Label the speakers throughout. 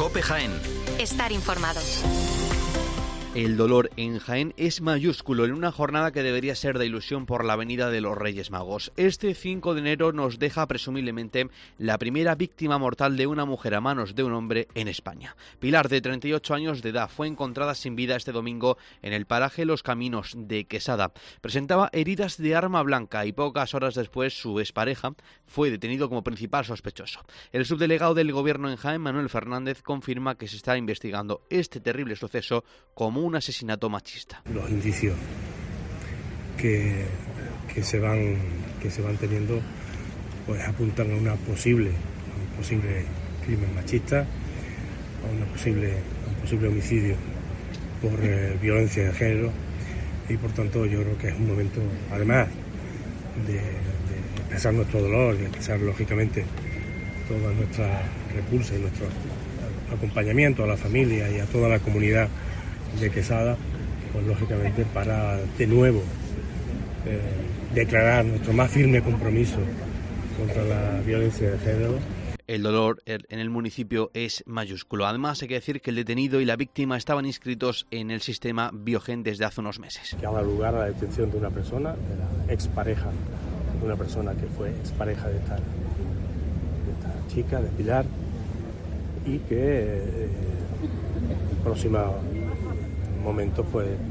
Speaker 1: COPE Jaén.
Speaker 2: Estar informado.
Speaker 3: El dolor en Jaén es mayúsculo en una jornada que debería ser de ilusión por la venida de los Reyes Magos. Este 5 de enero nos deja presumiblemente la primera víctima mortal de una mujer a manos de un hombre en España. Pilar, de 38 años de edad, fue encontrada sin vida este domingo en el paraje Los Caminos de Quesada. Presentaba heridas de arma blanca y pocas horas después su expareja fue detenido como principal sospechoso. El subdelegado del Gobierno en Jaén, Manuel Fernández, confirma que se está investigando este terrible suceso como un asesinato machista.
Speaker 4: Los indicios que se van teniendo pues apuntan a un posible crimen machista, a un posible homicidio por violencia de género, y por tanto yo creo que es un momento, además de expresar nuestro dolor, de expresar lógicamente toda nuestra repulsa y nuestro acompañamiento a la familia y a toda la comunidad de Quesada, pues lógicamente para de nuevo declarar nuestro más firme compromiso contra la violencia de género.
Speaker 3: El dolor en el municipio es mayúsculo. Además, hay que decir que el detenido y la víctima estaban inscritos en el sistema Biogen desde hace unos meses.
Speaker 4: Que ha dado lugar a la detención de una persona, de la expareja, de una persona que fue expareja de esta chica, de Pilar, y que el próximo momento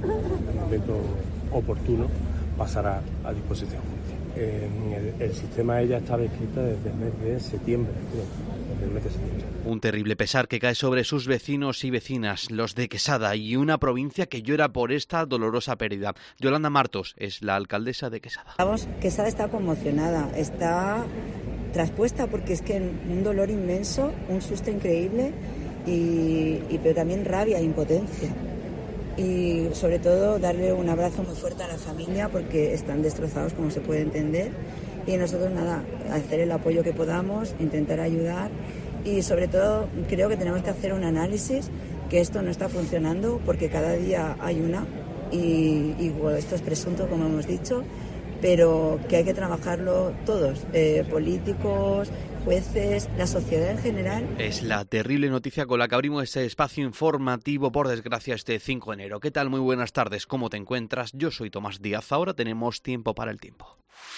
Speaker 4: oportuno pasará a disposición judicial. En el sistema ella estaba inscrita desde el mes de septiembre,
Speaker 3: Un terrible pesar que cae sobre sus vecinos y vecinas, los de Quesada, y una provincia que llora por esta dolorosa pérdida. Yolanda Martos es la alcaldesa de Quesada.
Speaker 5: Vamos, Quesada está conmocionada, está traspuesta porque es que un dolor inmenso, un susto increíble, pero también rabia e impotencia. Y sobre todo darle un abrazo muy fuerte a la familia porque están destrozados, como se puede entender, y nosotros nada, hacer el apoyo que podamos, intentar ayudar, y sobre todo creo que tenemos que hacer un análisis, que esto no está funcionando porque cada día hay una y bueno, esto es presunto, como hemos dicho, pero que hay que trabajarlo todos, políticos, jueces, la sociedad en general.
Speaker 3: Es la terrible noticia con la que abrimos este espacio informativo, por desgracia, este 5 de enero. ¿Qué tal? Muy buenas tardes, ¿cómo te encuentras? Yo soy Tomás Díaz, ahora tenemos tiempo para el tiempo.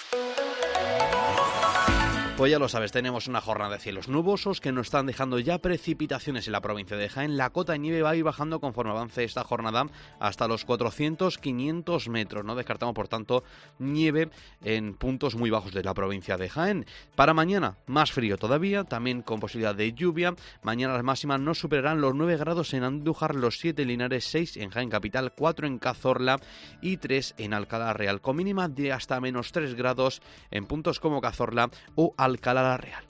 Speaker 3: Pues ya lo sabes, tenemos una jornada de cielos nubosos que nos están dejando ya precipitaciones en la provincia de Jaén. La cota de nieve va a ir bajando conforme avance esta jornada hasta los 400-500 metros. No descartamos, por tanto, nieve en puntos muy bajos de la provincia de Jaén. Para mañana, más frío todavía, también con posibilidad de lluvia. Mañana las máximas no superarán los 9 grados en Andújar, los 7 en Linares, 6 en Jaén Capital, 4 en Cazorla y 3 en Alcalá Real, con mínima de hasta menos 3 grados en puntos como Cazorla o Alcalá Real.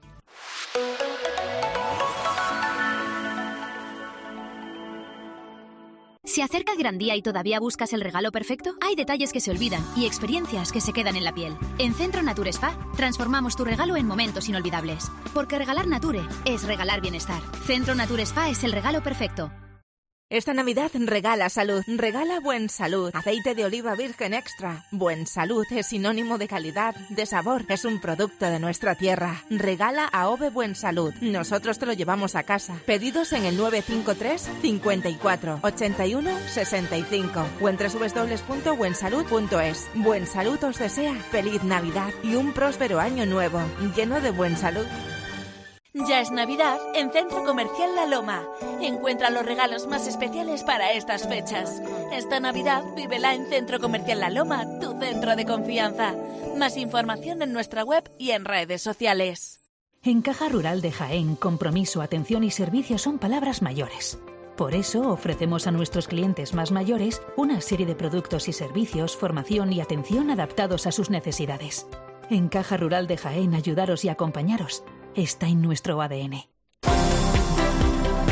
Speaker 6: ¿Se acerca el gran día y todavía buscas el regalo perfecto? Hay detalles que se olvidan y experiencias que se quedan en la piel. En Centro Nature Spa transformamos tu regalo en momentos inolvidables. Porque regalar Nature es regalar bienestar. Centro Nature Spa es el regalo perfecto.
Speaker 7: Esta Navidad regala salud, regala Buen Salud, aceite de oliva virgen extra. Buen Salud es sinónimo de calidad, de sabor, es un producto de nuestra tierra. Regala AOVE Buen Salud, nosotros te lo llevamos a casa. Pedidos en el 953 54 81 65 o en www.buensalud.es. Buen Salud os desea feliz Navidad y un próspero año nuevo, lleno de buena salud.
Speaker 8: Ya es Navidad en Centro Comercial La Loma. Encuentra los regalos más especiales para estas fechas. Esta Navidad vívela en Centro Comercial La Loma, tu centro de confianza. Más información en nuestra web y en redes sociales.
Speaker 9: En Caja Rural de Jaén, compromiso, atención y servicio son palabras mayores. Por eso ofrecemos a nuestros clientes más mayores una serie de productos y servicios, formación y atención adaptados a sus necesidades. En Caja Rural de Jaén, ayudaros y acompañaros está en nuestro ADN.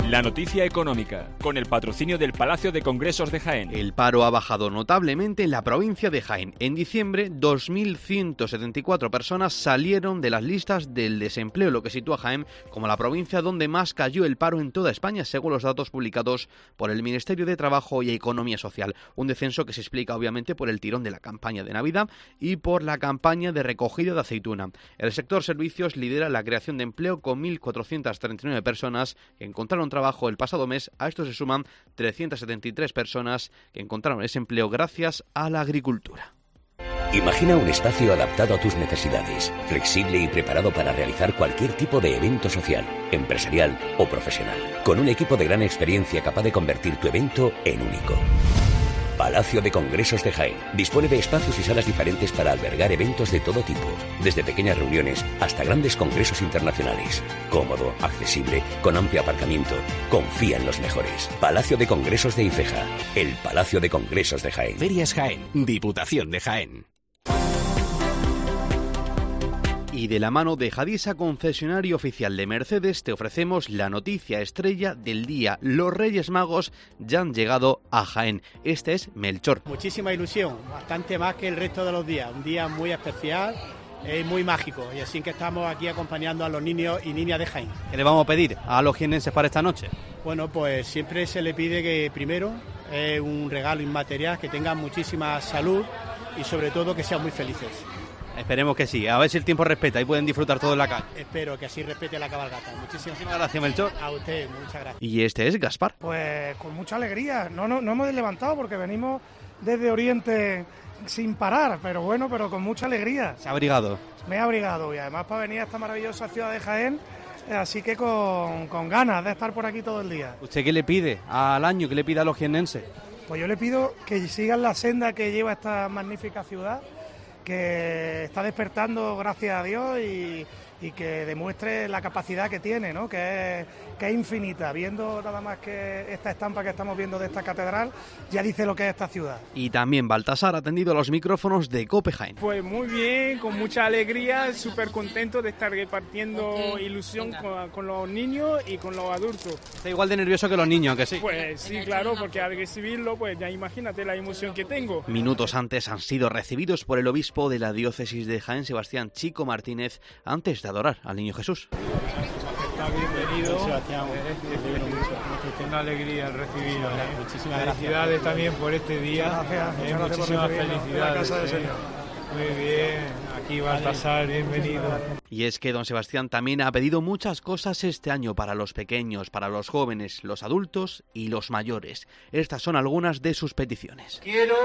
Speaker 1: La noticia económica, con el patrocinio del Palacio de Congresos de Jaén.
Speaker 3: El paro ha bajado notablemente en la provincia de Jaén. En diciembre, 2.174 personas salieron de las listas del desempleo, lo que sitúa a Jaén como la provincia donde más cayó el paro en toda España, según los datos publicados por el Ministerio de Trabajo y Economía Social. Un descenso que se explica obviamente por el tirón de la campaña de Navidad y por la campaña de recogida de aceituna. El sector servicios lidera la creación de empleo con 1.439 personas que encontraron trabajo el pasado mes. A esto se suman 373 personas que encontraron ese empleo gracias a la agricultura.
Speaker 2: Imagina un espacio adaptado a tus necesidades, flexible y preparado para realizar cualquier tipo de evento social, empresarial o profesional, con un equipo de gran experiencia capaz de convertir tu evento en único. Palacio de Congresos de Jaén dispone de espacios y salas diferentes para albergar eventos de todo tipo, desde pequeñas reuniones hasta grandes congresos internacionales. Cómodo, accesible, con amplio aparcamiento. Confía en los mejores. Palacio de Congresos de Ifeja, el Palacio de Congresos de Jaén.
Speaker 10: Ferias Jaén, Diputación de Jaén.
Speaker 3: Y de la mano de Hadisa, concesionario oficial de Mercedes, te ofrecemos la noticia estrella del día. Los Reyes Magos ya han llegado a Jaén. Este es Melchor.
Speaker 11: Muchísima ilusión, bastante más que el resto de los días. Un día muy especial, muy mágico. Y así que estamos aquí acompañando a los niños y niñas de Jaén.
Speaker 12: ¿Qué le vamos a pedir a los jienenses para esta noche?
Speaker 11: Bueno, pues siempre se le pide que primero un regalo inmaterial, que tengan muchísima salud y sobre todo que sean muy felices.
Speaker 12: Esperemos que sí, a ver si el tiempo respeta y pueden disfrutar todo en la calle.
Speaker 11: Espero que así respete la cabalgata. Muchísimas
Speaker 12: gracias, Melchor.
Speaker 11: A usted, muchas gracias.
Speaker 3: Y este es Gaspar.
Speaker 13: Pues con mucha alegría, no hemos levantado porque venimos desde Oriente sin parar, pero con mucha alegría.
Speaker 12: ¿Se ha abrigado?
Speaker 13: Me he abrigado y además para venir a esta maravillosa ciudad de Jaén, así que con ganas de estar por aquí todo el día.
Speaker 12: ¿Usted qué le pide al año, qué le pide a los jienenses?
Speaker 13: Pues yo le pido que sigan la senda que lleva esta magnífica ciudad, que está despertando gracias a Dios y que demuestre la capacidad que tiene, ¿no? que es infinita. Viendo nada más que esta estampa que estamos viendo de esta catedral, ya dice lo que es esta ciudad.
Speaker 3: Y también Baltasar ha atendido los micrófonos de COPE Jaén.
Speaker 14: Pues muy bien, con mucha alegría, súper contento de estar repartiendo ilusión con los niños y con los adultos.
Speaker 12: Está igual de nervioso que los niños, ¿que sí?
Speaker 14: Pues sí, claro, porque al recibirlo, pues ya imagínate la emoción que tengo.
Speaker 3: Minutos antes han sido recibidos por el obispo de la diócesis de Jaén, Sebastián Chico Martínez, antes de adorar al Niño Jesús.
Speaker 15: Está bienvenido, Sebastián. Es una alegría el recibirlo. Muchísimas felicidades también por este día. Muchísimas felicidades. Muy bien, aquí Baltasar, bienvenido.
Speaker 3: Y es que don Sebastián también ha pedido muchas cosas este año para los pequeños, para los jóvenes, los adultos y los mayores. Estas son algunas de sus peticiones.
Speaker 16: Quiero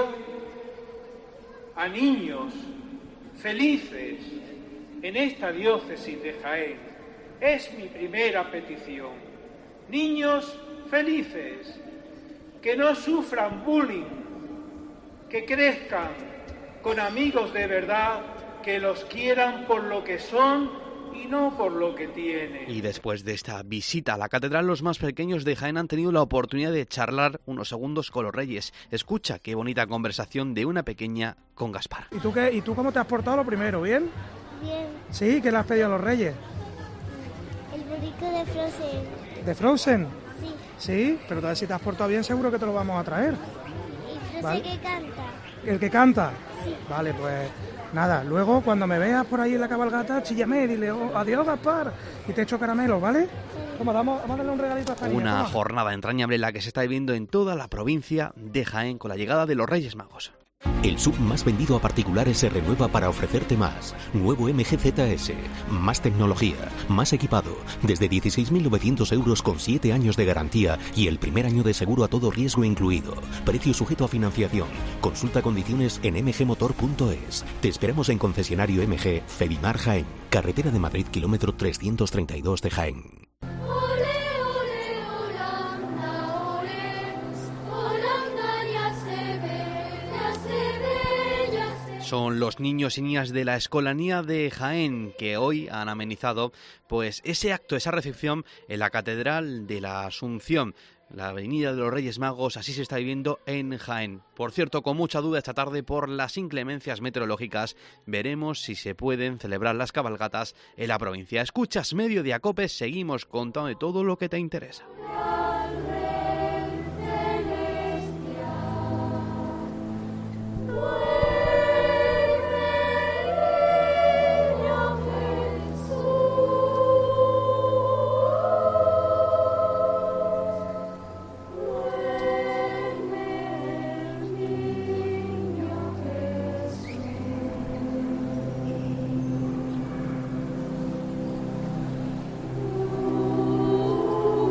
Speaker 16: a niños felices en esta diócesis de Jaén. Es mi primera petición. Niños felices, que no sufran bullying, que crezcan con amigos de verdad, que los quieran por lo que son y no por lo que tienen.
Speaker 3: Y después de esta visita a la catedral, los más pequeños de Jaén han tenido la oportunidad de charlar unos segundos con los reyes. Escucha qué bonita conversación de una pequeña con Gaspar.
Speaker 13: ¿Y tú qué? ¿Y tú cómo te has portado lo primero? ¿Bien?
Speaker 17: Bien.
Speaker 13: ¿Sí? ¿Qué le has pedido a los reyes?
Speaker 17: El burrito de Frozen.
Speaker 13: ¿De Frozen?
Speaker 17: Sí.
Speaker 13: Sí, pero si te has portado bien seguro que te lo vamos a traer.
Speaker 17: ¿Y Frozen
Speaker 13: ¿vale?
Speaker 17: que canta?
Speaker 13: ¿El que canta?
Speaker 17: Sí.
Speaker 13: Vale, pues nada, luego cuando me veas por ahí en la cabalgata, chíllame, dile adiós Gaspar y te echo caramelos, ¿vale? Toma, vamos a darle un regalito a esta niña.
Speaker 3: Una jornada entrañable la que se está viviendo en toda la provincia de Jaén con la llegada de los Reyes Magos.
Speaker 10: El SUV más vendido a particulares se renueva para ofrecerte más. Nuevo MG ZS. Más tecnología, más equipado. Desde 16.900 euros con 7 años de garantía y el primer año de seguro a todo riesgo incluido. Precio sujeto a financiación. Consulta condiciones en mgmotor.es. Te esperamos en concesionario MG Fedimar Jaén. Carretera de Madrid, kilómetro 332 de Jaén.
Speaker 3: Son los niños y niñas de la Escolanía de Jaén que hoy han amenizado pues ese acto, esa recepción en la Catedral de la Asunción. La Avenida de los Reyes Magos, así se está viviendo en Jaén. Por cierto, con mucha duda esta tarde por las inclemencias meteorológicas, veremos si se pueden celebrar las cabalgatas en la provincia. Escuchas Mediodía Cope, seguimos contando de todo lo que te interesa.